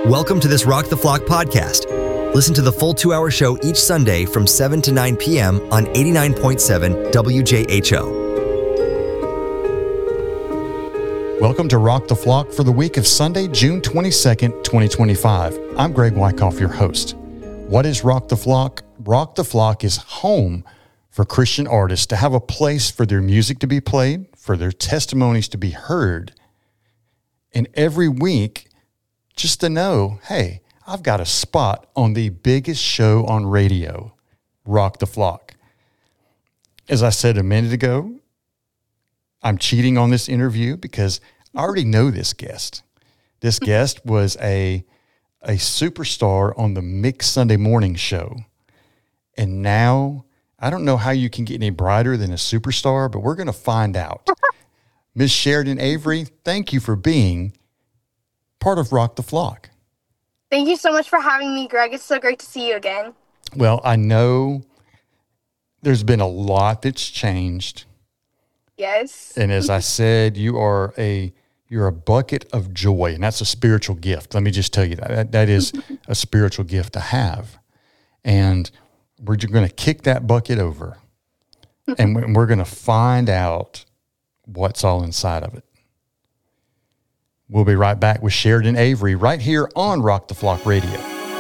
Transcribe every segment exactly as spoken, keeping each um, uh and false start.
Welcome to this Rock the Flock podcast. Listen to the full two-hour show each Sunday from seven to nine p.m. on eighty-nine point seven W J H O. Welcome to Rock the Flock for the week of Sunday, June twenty-second, twenty twenty-five. I'm Greg Wyckoff, your host. What is Rock the Flock? Rock the Flock is home for Christian artists to have a place for their music to be played, for their testimonies to be heard. And every week, just to know, hey, I've got a spot on the biggest show on radio, Rock the Flock. As I said a minute ago, I'm cheating on this interview because I already know this guest. This guest was a, a superstar on the Mix Sunday Morning Show. And now, I don't know how you can get any brighter than a superstar, but we're going to find out. Miss Sheridan Avery, thank you for being part of Rock the Flock. Thank you so much for having me, Greg. It's so great to see you again. Well, I know there's been a lot that's changed. Yes. And as I said, you are a you're a bucket of joy, and that's a spiritual gift. Let me just tell you that. That, that is a spiritual gift to have. And we're going to kick that bucket over, and we're going to find out what's all inside of it. We'll be right back with Sheridan Avery right here on Rock the Flock Radio.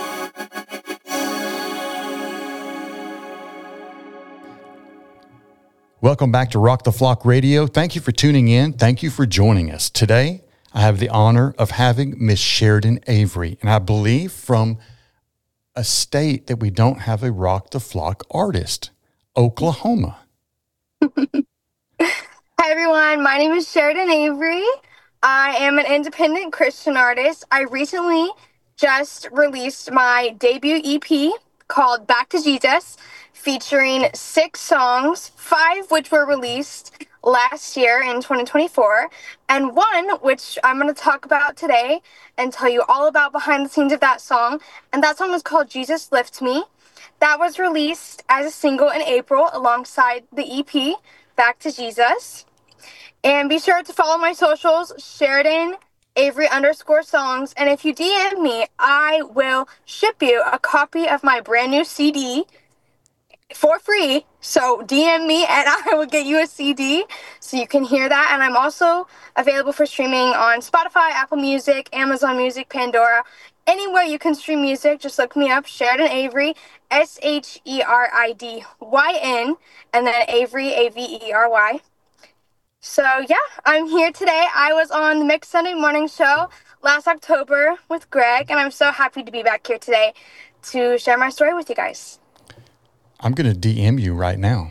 Welcome back to Rock the Flock Radio. Thank you for tuning in. Thank you for joining us. Today, I have the honor of having Miss Sheridan Avery, and I believe from a state that we don't have a Rock the Flock artist, Oklahoma. Hi, everyone. My name is Sheridan Avery. I am an independent Christian artist. I recently just released my debut E P called Back to Jesus, featuring six songs, five which were released last year in twenty twenty-four, and one which I'm going to talk about today and tell you all about behind the scenes of that song. And that song is called Jesus Lift Me. That was released as a single in April alongside the E P, Back to Jesus. And be sure to follow my socials, Sheridan Avery underscore songs. And if you D M me, I will ship you a copy of my brand new C D for free. So D M me and I will get you a C D so you can hear that. And I'm also available for streaming on Spotify, Apple Music, Amazon Music, Pandora. Anywhere you can stream music, just look me up, Sheridan Avery, S H E R I D Y N, and then Avery, A V E R Y. So, yeah, I'm here today. I was on the Mix Sunday Morning Show last October with Greg, and I'm so happy to be back here today to share my story with you guys. I'm going to D M you right now.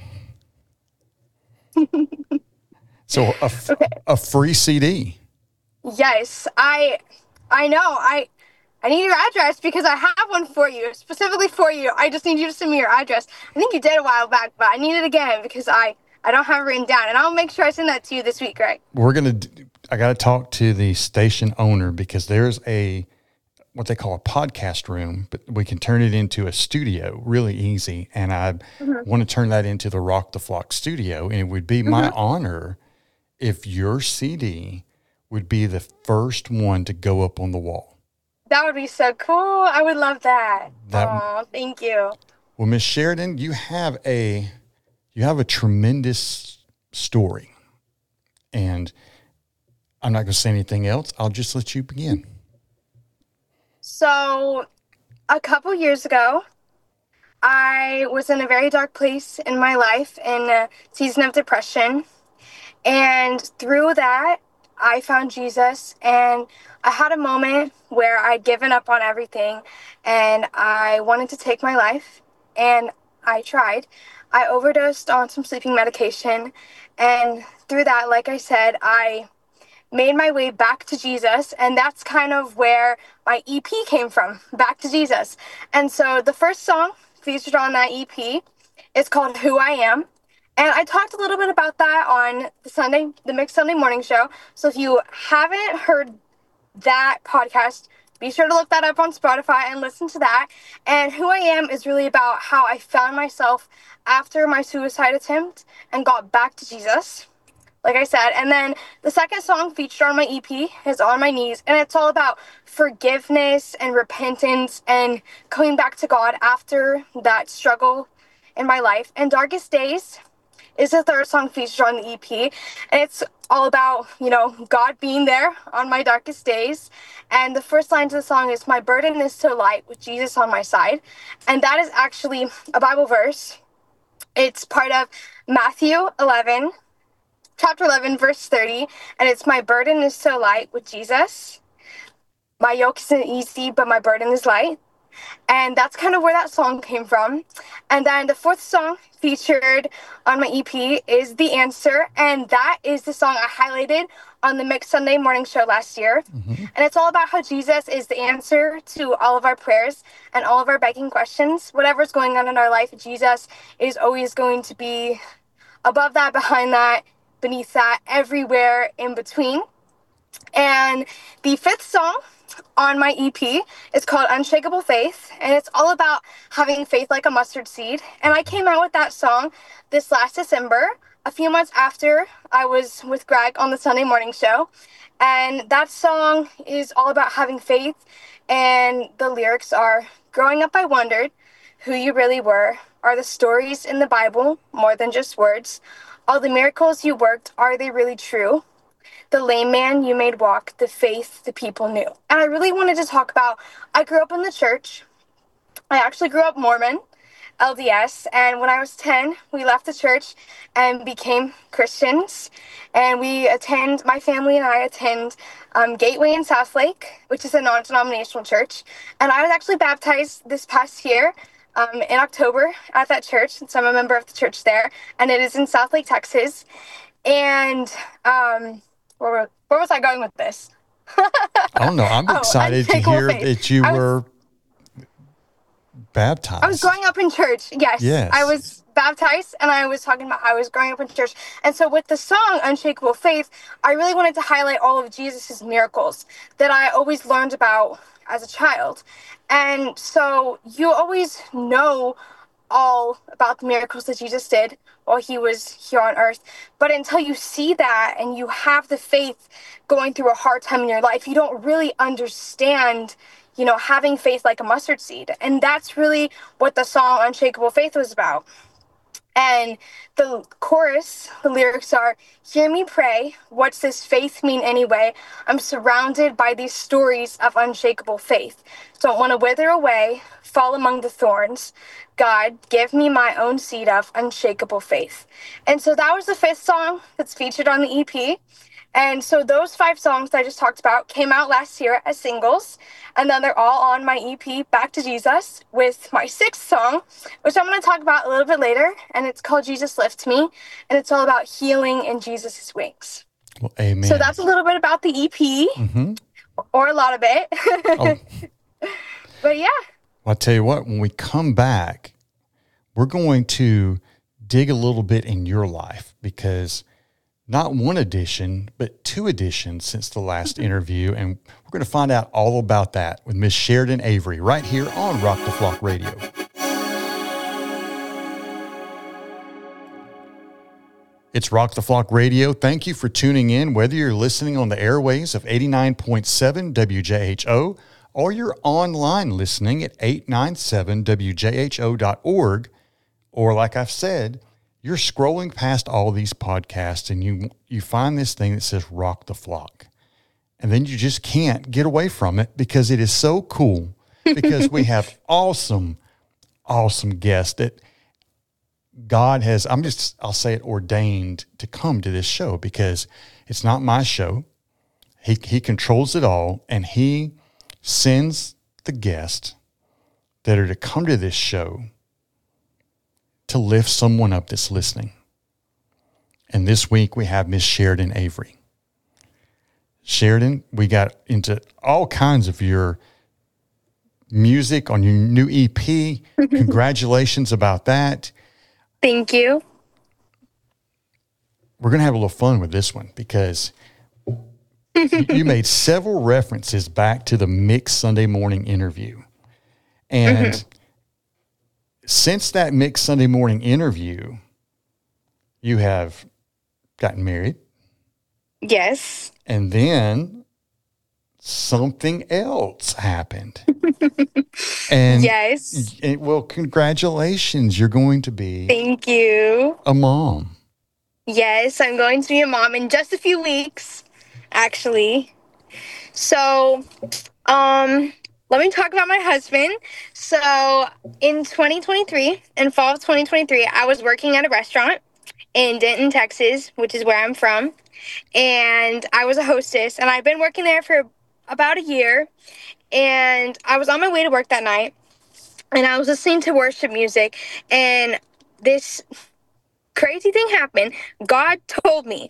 So, a, f- okay. a free C D. Yes, I I know. I I need your address because I have one for you, specifically for you. I just need you to send me your address. I think you did a while back, but I need it again because I... I don't have it written down, and I'll make sure I send that to you this week, Greg. We're going to, I got to talk to the station owner because there's a, what they call a podcast room, but we can turn it into a studio really easy. And I mm-hmm. want to turn that into the Rock the Flock studio. And it would be my mm-hmm. honor if your C D would be the first one to go up on the wall. That would be so cool. I would love that. that oh, thank you. Well, Miss Sheridan, you have a... You have a tremendous story, and I'm not going to say anything else. I'll just let you begin. So, a couple years ago, I was in a very dark place in my life, in a season of depression, and through that, I found Jesus, and I had a moment where I'd given up on everything, and I wanted to take my life, and I tried. I overdosed on some sleeping medication, and through that, like I said, I made my way back to Jesus, and that's kind of where my E P came from, Back to Jesus. And so the first song featured on that E P is called Who I Am, and I talked a little bit about that on the Sunday, the Mix Sunday Morning Show, so if you haven't heard that podcast, be sure to look that up on Spotify and listen to that. And Who I Am is really about how I found myself after my suicide attempt and got back to Jesus. like I said. And then the second song featured on my E P is On My Knees, and it's all about forgiveness and repentance and coming back to God after that struggle in my life. And Darkest Days is the third song featured on the E P, and it's all about, you know, God being there on my darkest days. And the first line to the song is, "My burden is so light with Jesus on my side." And that is actually a Bible verse. It's part of Matthew eleven, chapter eleven, verse thirty, and it's, "My burden is so light with Jesus. My yoke isn't easy, but my burden is light." And that's kind of where that song came from. And then the fourth song featured on my E P is The Answer. And that is the song I highlighted on the Mixed Sunday Morning Show last year. Mm-hmm. And it's all about how Jesus is the answer to all of our prayers and all of our begging questions. Whatever's going on in our life, Jesus is always going to be above that, behind that, beneath that, everywhere in between. And the fifth song on my E P is called Unshakable Faith, and it's all about having faith like a mustard seed. And I came out with that song this last December, a few months after I was with Greg on the Sunday Morning Show. And that song is all about having faith, and the lyrics are, "Growing up I wondered who you really were. Are the stories in the Bible more than just words? All the miracles you worked, are they really true? The lame man you made walk, the faith the people knew." And I really wanted to talk about, I grew up in the church. I actually grew up Mormon, L D S. And when I was ten, we left the church and became Christians. And we attend, my family and I attend um, Gateway in Southlake, which is a non-denominational church. And I was actually baptized this past year um, in October at that church. So I'm a member of the church there. And it is in Southlake, Texas. And um, where, where was I going with this? I don't know. I'm excited oh, to hear faith. that you was, were baptized. I was growing up in church. Yes. yes. I was baptized, and I was talking about how I was growing up in church. And so with the song Unshakable Faith, I really wanted to highlight all of Jesus's miracles that I always learned about as a child. And so you always know all about the miracles that Jesus did while he was here on earth. But until you see that and you have the faith going through a hard time in your life, you don't really understand, you know, having faith like a mustard seed. And that's really what the song Unshakable Faith was about. And the chorus, the lyrics are, "Hear me pray, what's this faith mean anyway? I'm surrounded by these stories of unshakable faith. Don't want to wither away, fall among the thorns. God, give me my own seed of unshakable faith." And so that was the fifth song that's featured on the E P. And so those five songs that I just talked about came out last year as singles. And then they're all on my E P, Back to Jesus, with my sixth song, which I'm going to talk about a little bit later. And it's called Jesus Lift Me. And it's all about healing in Jesus' wings. Well, amen. So that's a little bit about the E P, mm-hmm. or a lot of it. Oh. But yeah. Well, I'll tell you what, when we come back, we're going to dig a little bit in your life, because not one edition, but two editions since the last interview. And we're going to find out all about that with Miss Sheridan Avery right here on Rock the Flock Radio. It's Rock the Flock Radio. Thank you for tuning in, whether you're listening on the airways of eighty-nine point seven W J H O or you're online listening at eight ninety-seven W J H O dot org, or like I've said, you're scrolling past all these podcasts and you you find this thing that says Rock the Flock. And then you just can't get away from it because it is so cool, because we have awesome, awesome guests that God has, I'm just, I'll say it, ordained to come to this show, because it's not my show. He he controls it all, and he sends the guests that are to come to this show to lift someone up that's listening. And this week we have Miss Sheridan Avery. Sheridan, we got into all kinds of your music on your new E P. Congratulations about that. Thank you. We're going to have a little fun with this one, because you made several references back to the Mixed Sunday Morning interview. And mm-hmm. since that Mixed Sunday Morning interview, you have gotten married, Yes. And then something else happened. And yes. It, well, congratulations. You're going to be Thank you. a mom. Yes, I'm going to be a mom in just a few weeks, actually. So, um, let me talk about my husband. So, in twenty twenty-three, in fall of twenty twenty-three, I was working at a restaurant in Denton, Texas, which is where I'm from. And I was a hostess, and I've been working there for about a year. And I was on my way to work that night, and I was listening to worship music, and this crazy thing happened. God told me,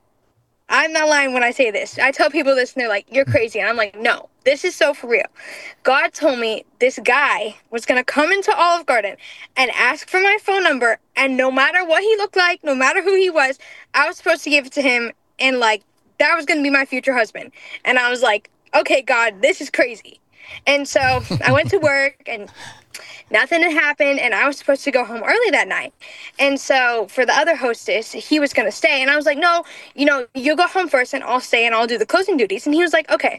I'm not lying when I say this. I tell people this, and they're like, you're crazy. And I'm like, no, this is so for real. God told me this guy was going to come into Olive Garden and ask for my phone number, and no matter what he looked like, no matter who he was, I was supposed to give it to him, and, like, that was going to be my future husband. And I was like, okay, God, this is crazy. And so I went to work, and nothing had happened, and I was supposed to go home early that night. And so for the other hostess, he was going to stay. And I was like, no, you know, you'll go home first, and I'll stay, and I'll do the closing duties. And he was like, okay.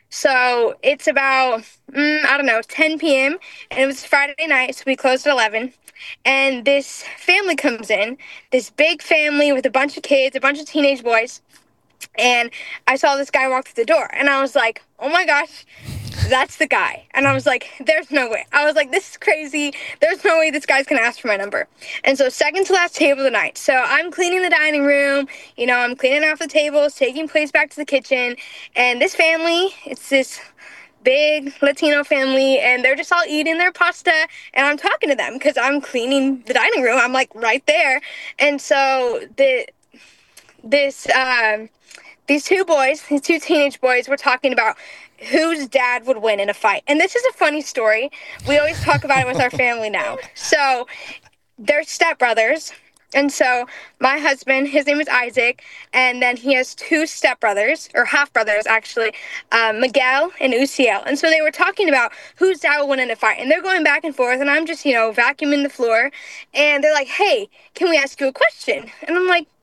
So it's about, mm, I don't know, ten p.m., and it was Friday night, so we closed at eleven. And this family comes in, this big family with a bunch of kids, a bunch of teenage boys. And I saw this guy walk through the door, and I was like, oh my gosh, that's the guy. And I was like, there's no way. I was like, this is crazy. There's no way this guy's going to ask for my number. And so second to last table of the night. So I'm cleaning the dining room. You know, I'm cleaning off the tables, taking plates back to the kitchen. And this family, it's this big Latino family, and they're just all eating their pasta. And I'm talking to them because I'm cleaning the dining room. I'm like right there. And so the this um, these two boys, these two teenage boys, were talking about whose dad would win in a fight. And this is a funny story. We always talk about it with our family now. So they're stepbrothers. And so my husband, his name is Isaac, and then he has two stepbrothers, or half-brothers, actually, um, Miguel and Uciel. And so they were talking about whose dad will win in a fight. And they're going back and forth, and I'm just, you know, vacuuming the floor. And they're like, hey, can we ask you a question? And I'm like,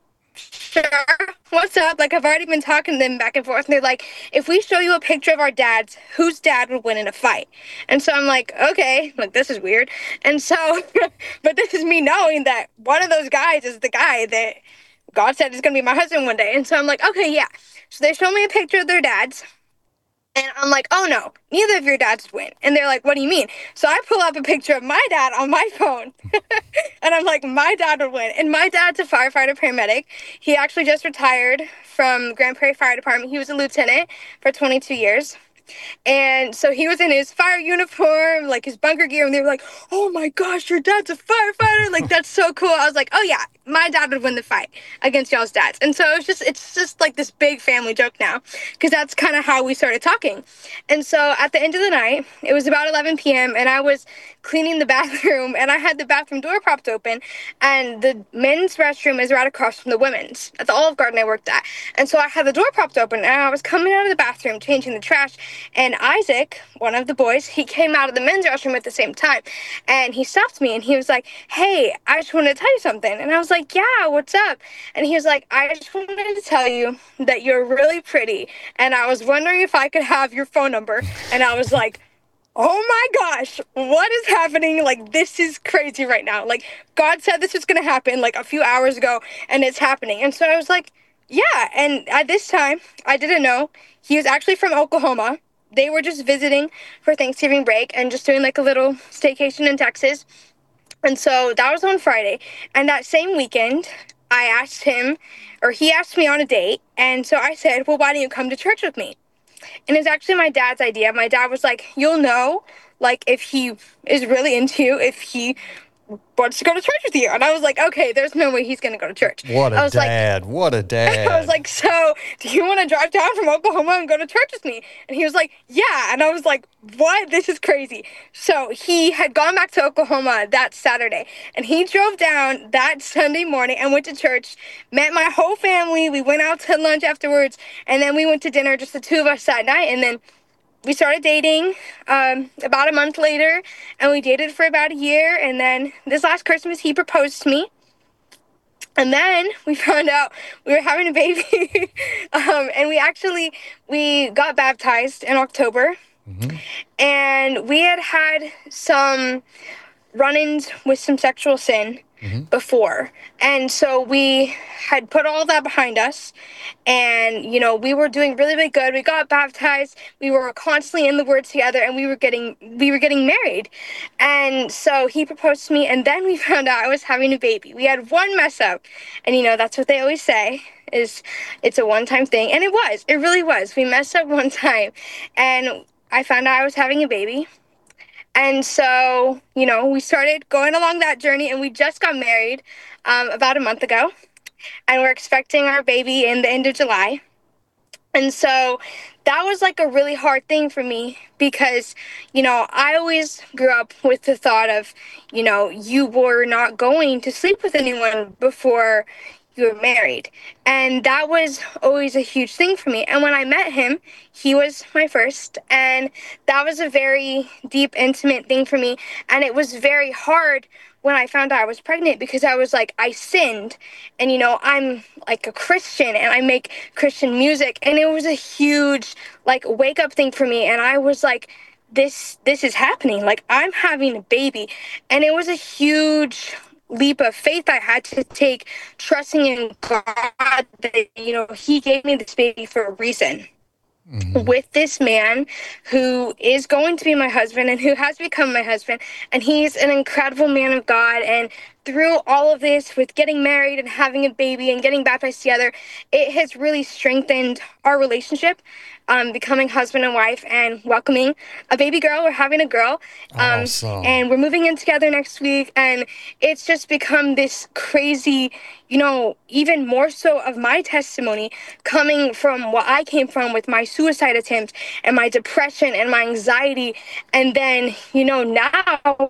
sure, what's up? Like, I've already been talking to them back and forth, and they're like, if we show you a picture of our dads, whose dad would win in a fight? And so I'm like, okay, like, this is weird. And so, but this is me knowing that one of those guys is the guy that God said is going to be my husband one day. And so I'm like, okay, yeah. So they show me a picture of their dads. And I'm like, oh no, neither of your dads would win. And they're like, what do you mean? So I pull up a picture of my dad on my phone. And I'm like, my dad would win. And my dad's a firefighter paramedic. He actually just retired from Grand Prairie Fire Department. He was a lieutenant for twenty-two years. And so he was in his fire uniform, like his bunker gear, and they were like, oh my gosh, your dad's a firefighter. Like, that's so cool. I was like, oh yeah, my dad would win the fight against y'all's dads. And so it's just, it's just like this big family joke now, because that's kind of how we started talking. And so at the end of the night, it was about eleven p.m., and I was cleaning the bathroom, and I had the bathroom door propped open, and the men's restroom is right across from the women's at the Olive Garden I worked at. And so I had the door propped open, and I was coming out of the bathroom, changing the trash, and Isaac, one of the boys, he came out of the men's restroom at the same time, and he stopped me, and he was like, hey, I just wanted to tell you something. And I was like, yeah, what's up? And he was like, I just wanted to tell you that you're really pretty, and I was wondering if I could have your phone number. And I was like, oh my gosh, what is happening? Like, this is crazy right now. Like, God said this was going to happen like a few hours ago, and it's happening. And so I was like, yeah. And at this time, I didn't know. He was actually from Oklahoma. They were just visiting for Thanksgiving break and just doing like a little staycation in Texas. And so that was on Friday. And that same weekend, I asked him, or he asked me on a date. And so I said, well, why don't you come to church with me? And it's actually my dad's idea. My dad was like, you'll know, like, if he is really into you, if he wants to go to church with you. And I was like, okay, there's no way he's going to go to church. What a I was dad. Like, what a dad. I was like, so do you want to drive down from Oklahoma and go to church with me? And he was like, yeah. And I was like, what? This is crazy. So he had gone back to Oklahoma that Saturday, and he drove down that Sunday morning and went to church, met my whole family. We went out to lunch afterwards, and then we went to dinner, just the two of us that night. And then we started dating um, about a month later, and we dated for about a year. And then this last Christmas, he proposed to me. And then we found out we were having a baby. um, and we actually, we got baptized in October. Mm-hmm. And we had had some run-ins with some sexual sin mm-hmm. before. And so we had put all that behind us. And, you know, we were doing really, really good. We got baptized. We were constantly in the Word together, and we were getting we were getting married. And so he proposed to me, and then we found out I was having a baby. We had one mess up. And, you know, that's what they always say, is it's a one-time thing. And it was. It really was. We messed up one time. And I found out I was having a baby. And so, you know, we started going along that journey, and we just got married um, about a month ago. And we're expecting our baby in the end of July. And so that was like a really hard thing for me because, you know, I always grew up with the thought of, you know, you were not going to sleep with anyone before you were married. And that was always a huge thing for me. And when I met him, he was my first. And that was a very deep, intimate thing for me. And it was very hard when I found out I was pregnant because I was like, I sinned. And, you know, I'm like a Christian and I make Christian music. And it was a huge, like, wake up thing for me. And I was like, this, this is happening. Like, I'm having a baby. And it was a huge leap of faith I had to take, trusting in God that, you know, he gave me this baby for a reason. Mm-hmm. With this man who is going to be my husband and who has become my husband. And he's an incredible man of God. And through all of this, with getting married and having a baby and getting baptized together, it has really strengthened our relationship, um, becoming husband and wife and welcoming a baby girl. We're having a girl. Um, awesome. And we're moving in together next week. And it's just become this crazy, you know, even more so of my testimony coming from what I came from with my suicide attempt and my depression and my anxiety. And then, you know, now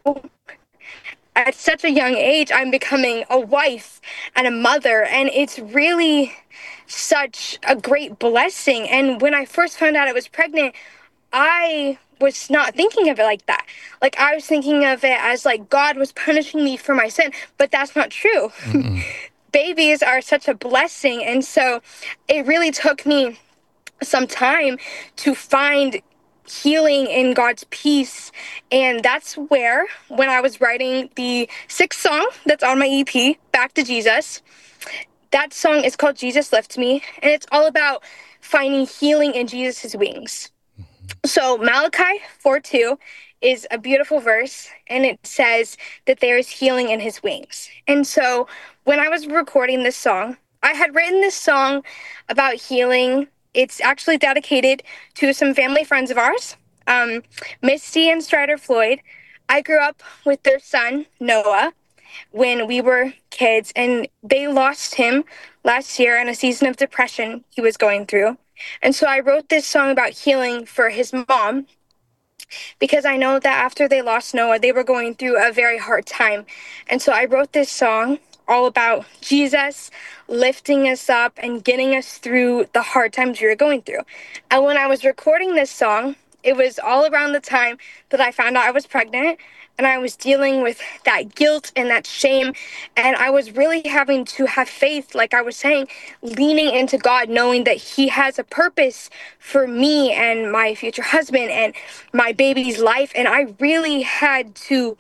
at such a young age, I'm becoming a wife and a mother. And it's really such a great blessing. And when I first found out I was pregnant, I was not thinking of it like that. Like, I was thinking of it as like God was punishing me for my sin, but that's not true. Babies are such a blessing. And so it really took me some time to find healing in God's peace. And that's where, when I was writing the sixth song that's on my E P, Back to Jesus, that song is called Jesus Lift Me. And it's all about finding healing in Jesus' wings. So Malachi four two is a beautiful verse, and it says that there is healing in his wings. And so when I was recording this song, I had written this song about healing. It's actually dedicated to some family friends of ours, um, Misty and Strider Floyd. I grew up with their son, Noah, when we were kids, and they lost him last year in a season of depression he was going through. And so I wrote this song about healing for his mom, because I know that after they lost Noah, they were going through a very hard time. And so I wrote this song all about Jesus lifting us up and getting us through the hard times we were going through. And when I was recording this song, it was all around the time that I found out I was pregnant, and I was dealing with that guilt and that shame. And I was really having to have faith, like I was saying, leaning into God, knowing that he has a purpose for me and my future husband and my baby's life. And I really had to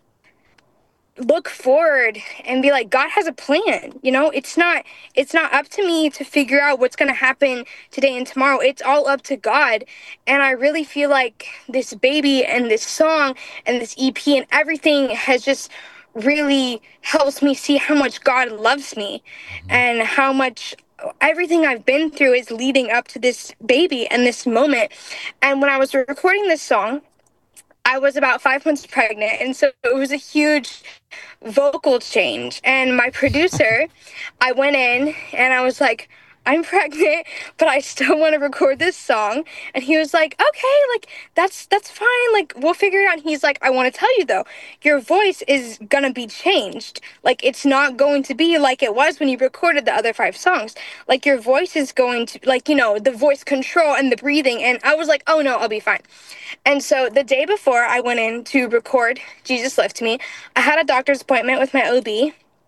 look forward and be like, God has a plan. You know, it's not it's not up to me to figure out what's going to happen today and tomorrow. It's all up to God. And I really feel like this baby and this song and this E P and everything has just really helps me see how much God loves me and how much everything I've been through is leading up to this baby and this moment. And when I was recording this song, I was about five months pregnant, and so it was a huge vocal change. And my producer, I went in and I was like, I'm pregnant, but I still want to record this song. And he was like, okay, like, that's that's fine. Like, we'll figure it out. And he's like, I want to tell you, though, your voice is going to be changed. Like, it's not going to be like it was when you recorded the other five songs. Like, your voice is going to, like, you know, the voice control and the breathing. And I was like, oh, no, I'll be fine. And so the day before I went in to record Jesus Lift Me, I had a doctor's appointment with my O B.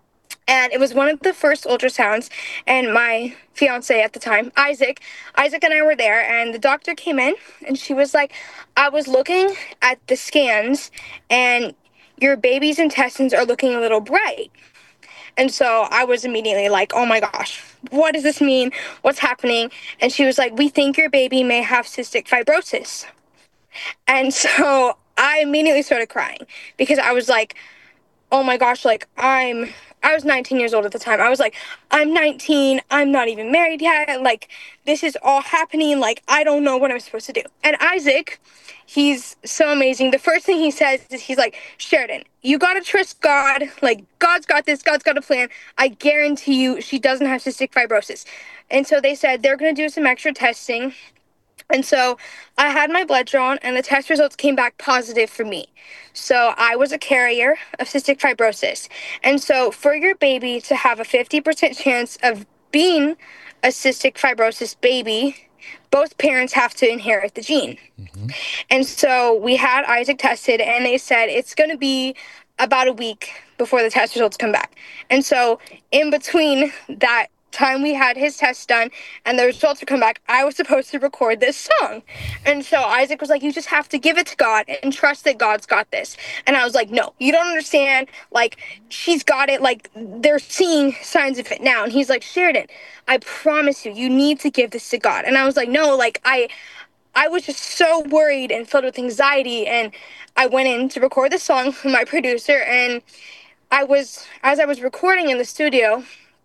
And it was one of the first ultrasounds, and my fiance at the time, Isaac, Isaac and I were there, and the doctor came in, and she was like, I was looking at the scans, and your baby's intestines are looking a little bright. And so I was immediately like, oh my gosh, what does this mean? What's happening? And she was like, we think your baby may have cystic fibrosis. And so I immediately started crying because I was like, oh my gosh, like I'm, I was nineteen years old at the time. I was like, I'm nineteen, I'm not even married yet. Like, this is all happening. Like, I don't know what I'm supposed to do. And Isaac, he's so amazing. The first thing he says is he's like, Sheridan, you gotta trust God. Like, God's got this, God's got a plan. I guarantee you she doesn't have cystic fibrosis. And so they said they're gonna do some extra testing. And so I had my blood drawn, and the test results came back positive for me. So I was a carrier of cystic fibrosis. And so for your baby to have a fifty percent chance of being a cystic fibrosis baby, both parents have to inherit the gene. Mm-hmm. And so we had Isaac tested, and they said it's going to be about a week before the test results come back. And so in between that time we had his test done and the results would come back, I was supposed to record this song. And so Isaac was like, you just have to give it to God and trust that God's got this. And I was like, no, you don't understand. Like, she's got it. Like, they're seeing signs of it now. And he's like, Sheridan, I promise you, you need to give this to God. And I was like, no, like, I, I was just so worried and filled with anxiety. And I went in to record the song with my producer. And I was, as I was recording in the studio,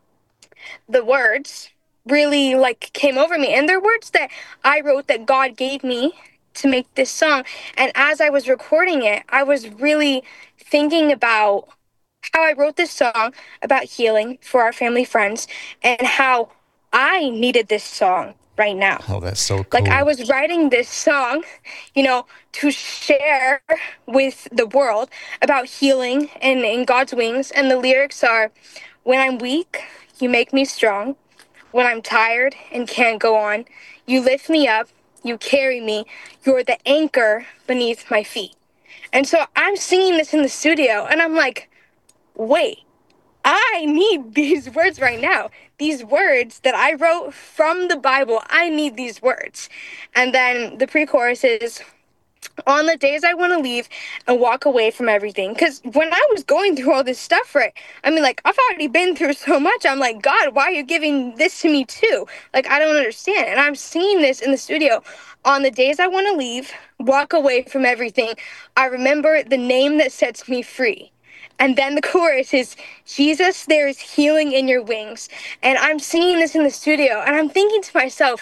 the words really like came over me, and they're words that I wrote that God gave me to make this song. And as I was recording it, I was really thinking about how I wrote this song about healing for our family friends and how I needed this song right now. Oh, that's so cool. Like, I was writing this song, you know, to share with the world about healing and in God's wings. And the lyrics are, when I'm weak, you make me strong. When I'm tired and can't go on, you lift me up, you carry me, you're the anchor beneath my feet. And so I'm singing this in the studio, and I'm like, wait, I need these words right now. These words that I wrote from the Bible, I need these words. And then the pre-chorus is, on the days I want to leave and walk away from everything. Because when I was going through all this stuff, right, I mean, like, I've already been through so much. I'm like, God, why are you giving this to me too? Like, I don't understand. And I'm seeing this in the studio. On the days I want to leave, walk away from everything, I remember the name that sets me free. And then the chorus is, Jesus, there is healing in your wings. And I'm seeing this in the studio, and I'm thinking to myself,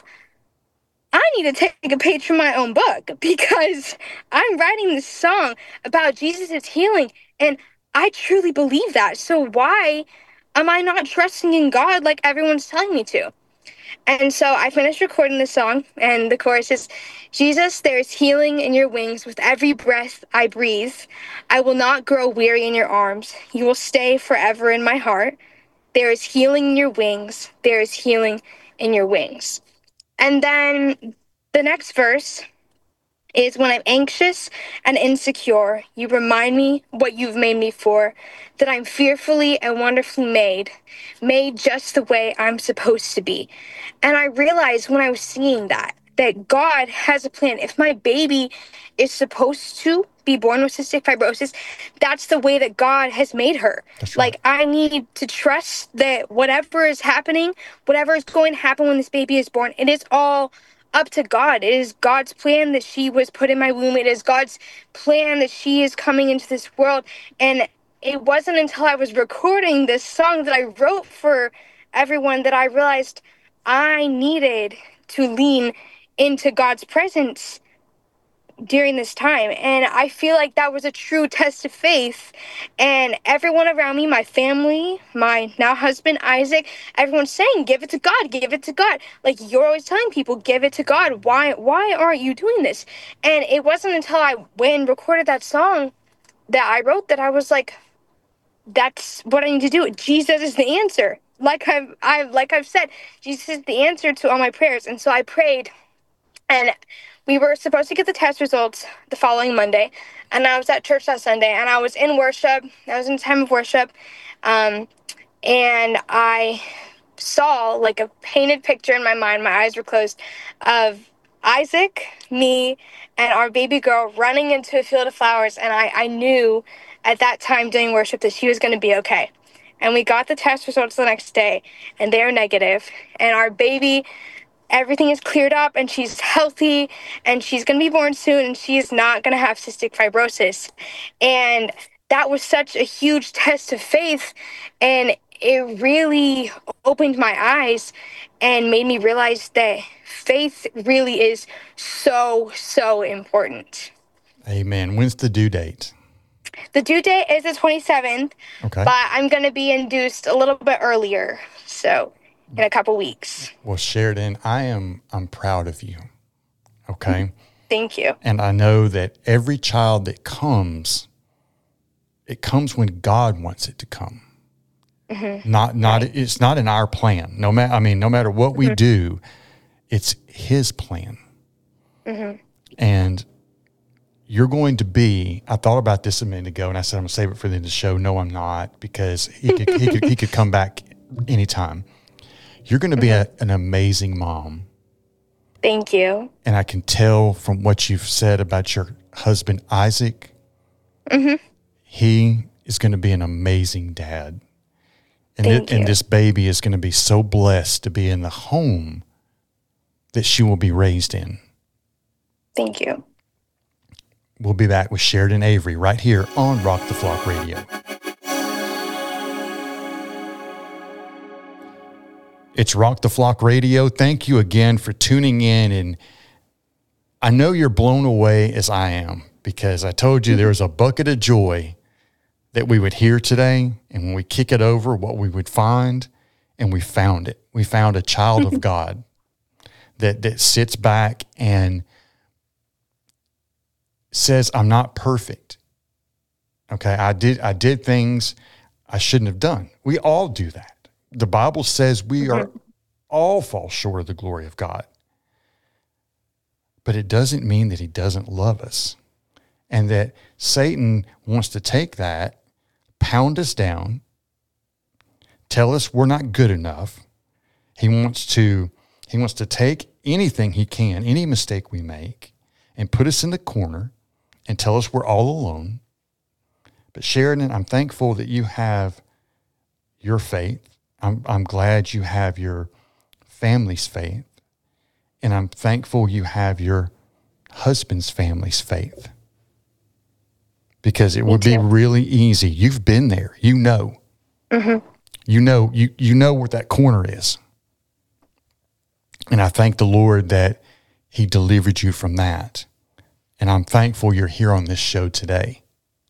I need to take a page from my own book, because I'm writing this song about Jesus' healing, and I truly believe that. So why am I not trusting in God like everyone's telling me to? And so I finished recording the song, and the chorus is, Jesus, there is healing in your wings. With every breath I breathe, I will not grow weary in your arms. You will stay forever in my heart. There is healing in your wings. There is healing in your wings. And then the next verse is, when I'm anxious and insecure, you remind me what you've made me for, that I'm fearfully and wonderfully made, made just the way I'm supposed to be. And I realized when I was singing that, that God has a plan. If my baby is supposed to be born with cystic fibrosis, that's the way that God has made her. That's right. Like, I need to trust that whatever is happening, whatever is going to happen when this baby is born, it is all up to God. It is God's plan that she was put in my womb. It is God's plan that she is coming into this world. And it wasn't until I was recording this song that I wrote for everyone that I realized I needed to lean into God's presence during this time. And I feel like that was a true test of faith. And everyone around me, my family, my now husband, Isaac, everyone's saying, give it to God, give it to God. Like, you're always telling people, give it to God. Why, why aren't you doing this? And it wasn't until I went and recorded that song that I wrote that I was like, that's what I need to do. Jesus is the answer. Like I've, I've, like I've said, Jesus is the answer to all my prayers. And so I prayed, and we were supposed to get the test results the following Monday, and I was at church that Sunday, and I was in worship. I was in time of worship, um, and I saw like a painted picture in my mind, my eyes were closed, of Isaac, me, and our baby girl running into a field of flowers. And I, I knew at that time during worship that she was going to be okay. And we got the test results the next day, and they are negative. And our baby, everything is cleared up, and she's healthy, and she's going to be born soon, and she is not going to have cystic fibrosis. And that was such a huge test of faith, and it really opened my eyes and made me realize that faith really is so, so important. Amen. When's the due date? The due date is the twenty-seventh, Okay. but I'm going to be induced a little bit earlier, so in a couple weeks. Well, Sheridan, I am I'm proud of you. Okay? Thank you. And I know that every child that comes, it comes when God wants it to come. Mm-hmm. Not not right. It's not in our plan. No matter I mean, no matter what mm-hmm. we do, it's His plan. Mm-hmm. And you're going to be. I thought about this a minute ago, and I said I'm going to save it for the end of the show. No, I'm not, because he could he could he could come back anytime. You're going to be mm-hmm. a, an amazing mom. Thank you. And I can tell from what you've said about your husband Isaac, mm-hmm. he is going to be an amazing dad. And, th- and this baby is going to be so blessed to be in the home that she will be raised in. Thank you. We'll be back with Sheridan Avery right here on Rock the Flock Radio. It's Rock the Flock Radio. Thank you again for tuning in. And I know you're blown away as I am, because I told you there was a bucket of joy that we would hear today, and when we kick it over, what we would find, and we found it. We found a child of God that that sits back and says, I'm not perfect. Okay, I did I did things I shouldn't have done. We all do that. The Bible says we are all fall short of the glory of God. But it doesn't mean that He doesn't love us, and that Satan wants to take that, pound us down, tell us we're not good enough. He wants to he wants to take anything he can, any mistake we make, and put us in the corner and tell us we're all alone. But Sheridan, I'm thankful that you have your faith. I'm I'm glad you have your family's faith. And I'm thankful you have your husband's family's faith. Because it Me would too. be really easy. You've been there. You know. Mm-hmm. You know, you you know where that corner is. And I thank the Lord that He delivered you from that. And I'm thankful you're here on this show today.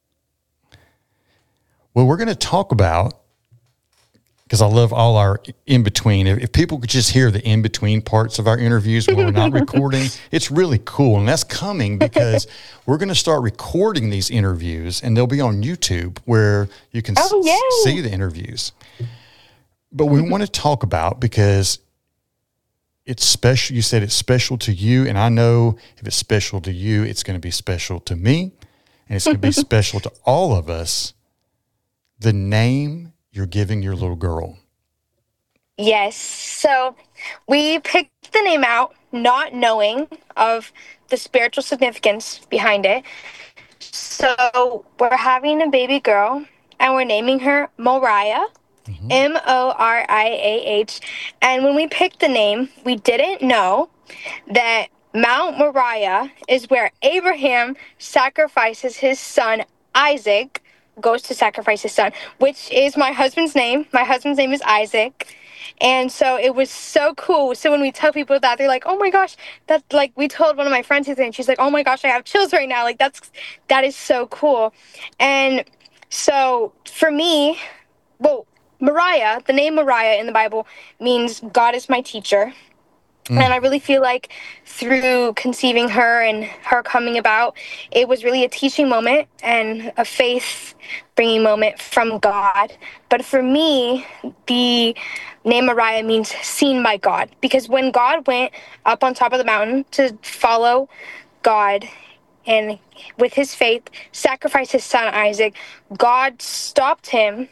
Well, we're going to talk about, because I love all our in-between. If, if people could just hear the in-between parts of our interviews when we're not recording, it's really cool. And that's coming because we're going to start recording these interviews, and they'll be on YouTube where you can oh, s- see the interviews. But we want to talk about, because it's special. You said it's special to you, and I know if it's special to you, it's going to be special to me, and it's going to be special to all of us. The name you're giving your little girl. Yes. So we picked the name out not knowing of the spiritual significance behind it. So we're having a baby girl, and we're naming her Moriah. Mm-hmm. M O R I A H. And when we picked the name, we didn't know that Mount Moriah is where Abraham sacrifices his son Isaac, goes to sacrifice his son, which is my husband's name. My husband's name is Isaac. And so it was so cool. So when we tell people that, they're like, oh my gosh, that's like, we told one of my friends today, and she's like, oh my gosh, I have chills right now. Like, that's, that is so cool. And so for me, well, Moriah, the name Moriah in the Bible means God is my teacher. Mm. And I really feel like through conceiving her and her coming about, it was really a teaching moment and a faith-bringing moment from God. But for me, the name Moriah means seen by God. Because when God went up on top of the mountain to follow God and with his faith sacrifice his son Isaac, God stopped him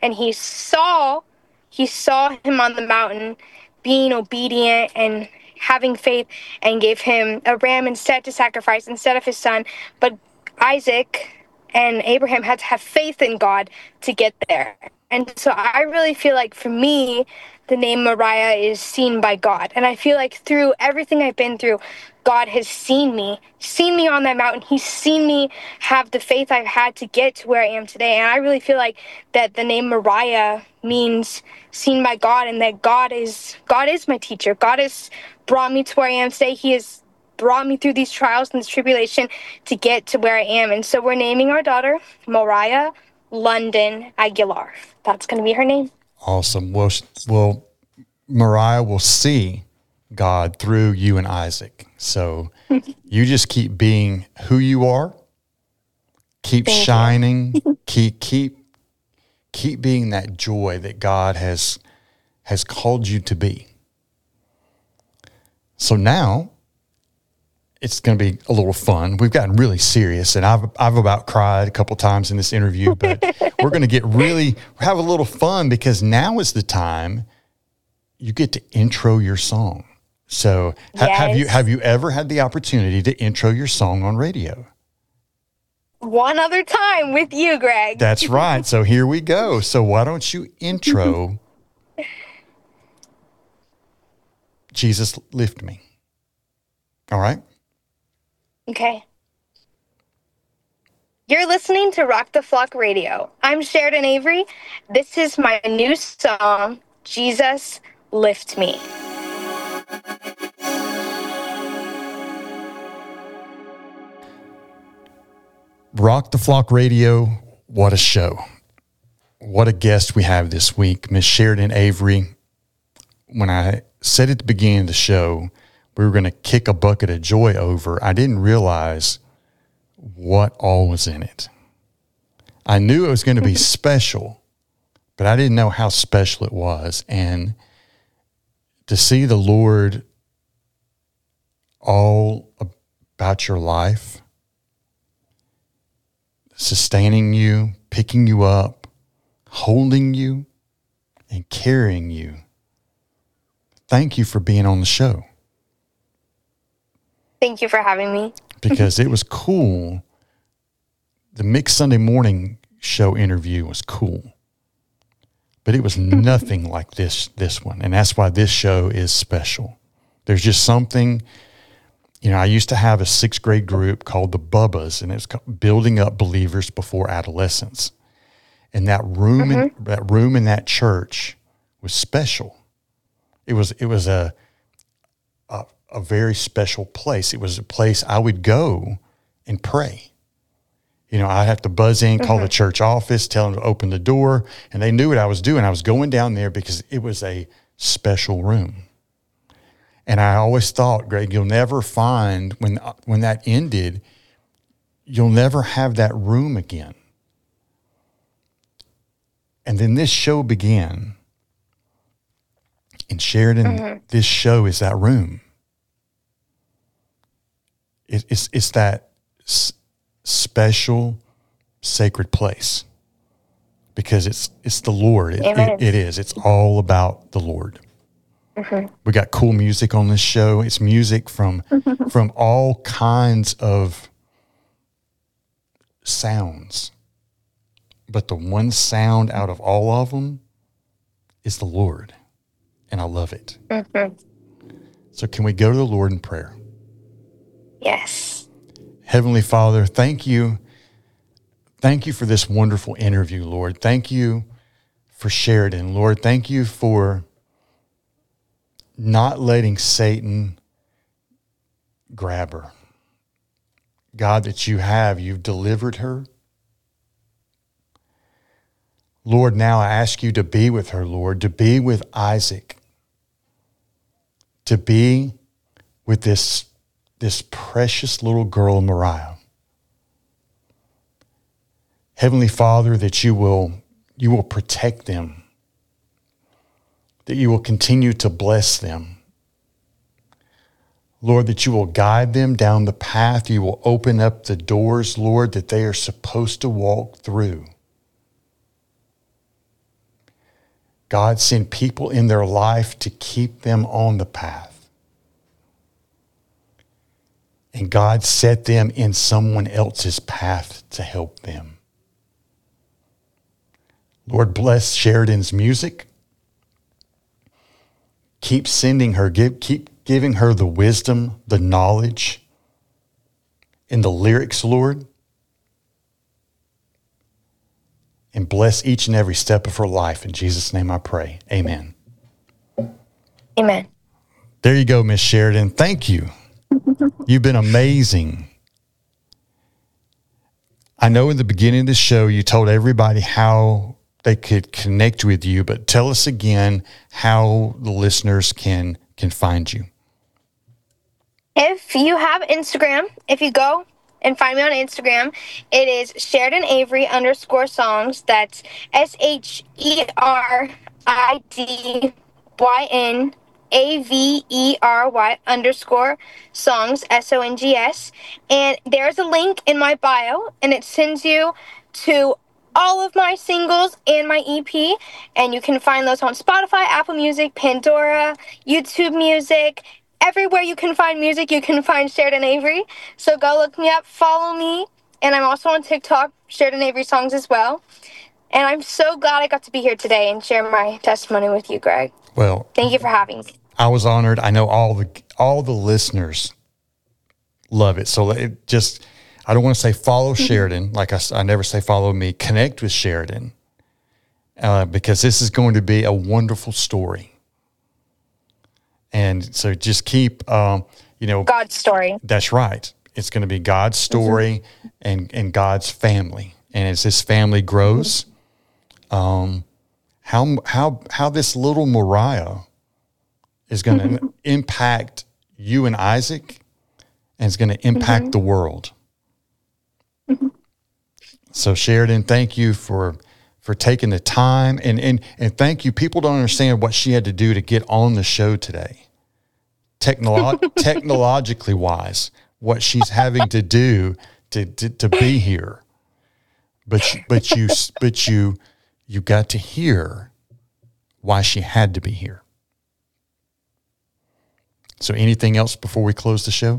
and he saw, he saw him on the mountain being obedient and having faith, and gave him a ram instead to sacrifice instead of his son. But Isaac and Abraham had to have faith in God to get there. And so I really feel like for me, the name Moriah is seen by God. And I feel like through everything I've been through, God has seen me, seen me on that mountain. He's seen me have the faith I've had to get to where I am today. And I really feel like that the name Moriah means seen by God, and that God is God is my teacher. God has brought me to where I am today. He has brought me through these trials and this tribulation to get to where I am. And so we're naming our daughter Moriah London Aguilar. That's going to be her name. Awesome. Well, well, Moriah will see God through you and Isaac. So you just keep being who you are, keep Thank shining, keep keep keep being that joy that God has has called you to be. So now it's going to be a little fun. We've gotten really serious, and I've I've about cried a couple times in this interview, but we're going to get really have a little fun, because now is the time you get to intro your song. So ha- Yes. have you have you ever had the opportunity to intro your song on radio? One other time with you, Greg. That's right. So here we go. So why don't you intro Jesus Lift Me? All right. Okay. You're listening to Rock the Flock Radio. I'm Sheridan Avery. This is my new song, Jesus Lift Me. Rock the Flock Radio, what a show. What a guest we have this week, Miss Sheridan Avery. When I said at the beginning of the show we were going to kick a bucket of joy over, I didn't realize what all was in it. I knew it was going to be special, but I didn't know how special it was. And to see the Lord all about your life, sustaining you, picking you up, holding you, and carrying you. Thank you for being on the show. Thank you for having me. Because it was cool. The Mixed Sunday Morning show interview was cool, but it was nothing like this, this one. And that's why this show is special. There's just something, you know, I used to have a sixth grade group called the Bubbas, and it's called Building Up Believers Before Adolescence. And that room, mm-hmm. in, that room in that church was special. It was, it was a, a, a very special place. It was a place I would go and pray. You know, I'd have to buzz in, call mm-hmm. the church office, tell them to open the door, and they knew what I was doing. I was going down there because it was a special room. And I always thought, Greg, you'll never find, when when that ended, you'll never have that room again. And then this show began. And Sheridan, mm-hmm. this show is that room. It, it's it's that s- special, sacred place, because it's it's the Lord. It, it, it is. It's all about the Lord. Mm-hmm. We got cool music on this show. It's music from from all kinds of sounds, but the one sound out of all of them is the Lord. And I love it. Mm-hmm. So can we go to the Lord in prayer? Yes. Heavenly Father, thank you. Thank you for this wonderful interview, Lord. Thank you for Sheridan, Lord. Thank you for not letting Satan grab her. God, that you have, you've delivered her. Lord, now I ask you to be with her, Lord, to be with Isaac, to be with this, this precious little girl, Moriah. Heavenly Father, that you will, you will protect them, that you will continue to bless them. Lord, that you will guide them down the path. You will open up the doors, Lord, that they are supposed to walk through. God send people in their life to keep them on the path. And God set them in someone else's path to help them. Lord, bless Sheridan's music. Keep sending her, give, keep giving her the wisdom, the knowledge, and the lyrics, Lord. And bless each and every step of her life. In Jesus' name I pray. Amen. Amen. There you go, Miss Sheridan. Thank you. You've been amazing. I know in the beginning of the show, you told everybody how they could connect with you, but tell us again how the listeners can, can find you. If you have Instagram, if you go and find me on Instagram, it is Sheridan Avery underscore songs. That's S H E R I D Y N A V E R Y underscore songs, S O N G S. And there's a link in my bio, and it sends you to all of my singles and my E P. And you can find those on Spotify, Apple Music, Pandora, YouTube Music. Everywhere you can find music, you can find Sheridan Avery. So go look me up, follow me. And I'm also on TikTok, Sheridan Avery songs as well. And I'm so glad I got to be here today and share my testimony with you, Greg. Well, thank you for having me. I was honored. I know all the all the listeners love it. So it just, I don't want to say follow mm-hmm. Sheridan. Like I, I never say follow me. Connect with Sheridan. Uh, because this is going to be a wonderful story. And so just keep, um, you know. God's story. That's right. It's going to be God's story mm-hmm. and, and God's family. And as this family grows, um, how how how this little Mariah is going to mm-hmm. impact you and Isaac, and it's going to impact mm-hmm. the world. Mm-hmm. So Sheridan, thank you for for taking the time, and, and, and thank you. People don't understand what she had to do to get on the show today. Technolo- technologically wise, what she's having to do to, to, to be here. But, but you, but you, you got to hear why she had to be here. So anything else before we close the show?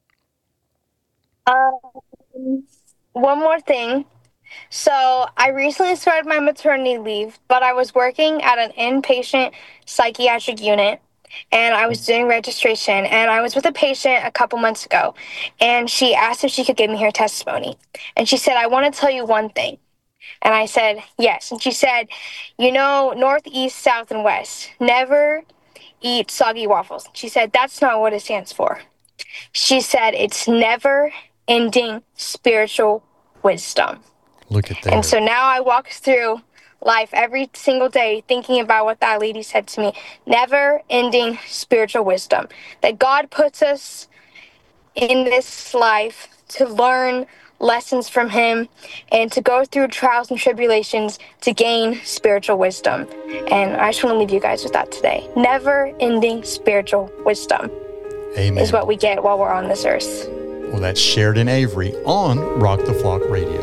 Um, one more thing. So I recently started my maternity leave, but I was working at an inpatient psychiatric unit, and I was doing registration, and I was with a patient a couple months ago, and she asked if she could give me her testimony. And she said, I want to tell you one thing. And I said, yes. And she said, you know, north, east, south, and west, never eat soggy waffles. She said, that's not what it stands for. She said, it's never-ending spiritual wisdom. Look at that. And so now I walk through life every single day thinking about what that lady said to me. Never-ending spiritual wisdom. That God puts us in this life to learn lessons from him and to go through trials and tribulations to gain spiritual wisdom. And I just want to leave you guys with that today. Never-ending spiritual wisdom. Amen. Is what we get while we're on this earth. Well, that's Sheridan Avery on Rock the Flock Radio.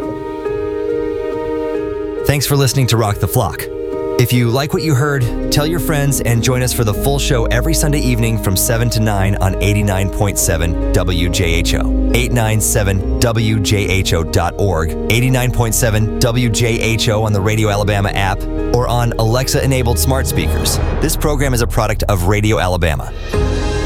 Thanks for listening to Rock the Flock. If you like what you heard, tell your friends and join us for the full show every Sunday evening from seven to nine on eighty-nine point seven W J H O, eight ninety-seven W J H O dot org, eighty-nine point seven W J H O on the Radio Alabama app, or on Alexa-enabled smart speakers. This program is a product of Radio Alabama.